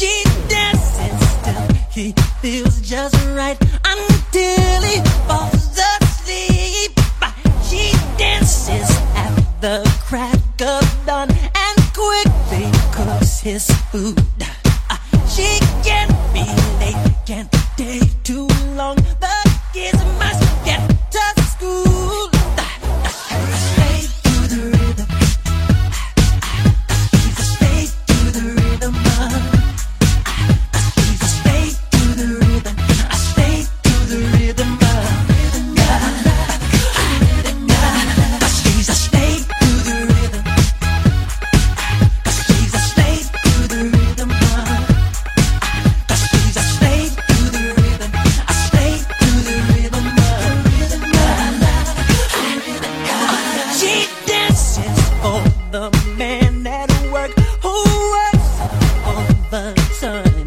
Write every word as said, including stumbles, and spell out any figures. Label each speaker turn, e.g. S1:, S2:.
S1: She dances till he feels just right until he falls asleep. She dances at the crack of dawn and quickly cooks his food. She can't be late, can't stay too long. The kids must get to school. Stay to the rhythm. Stay to the rhythm. Stay to the rhythm. Stay to the rhythm. She's a stay to the rhythm. She's a stay to the rhythm. She's a stay to the rhythm. I stay to the rhythm. She dances for the man at work who works all the time.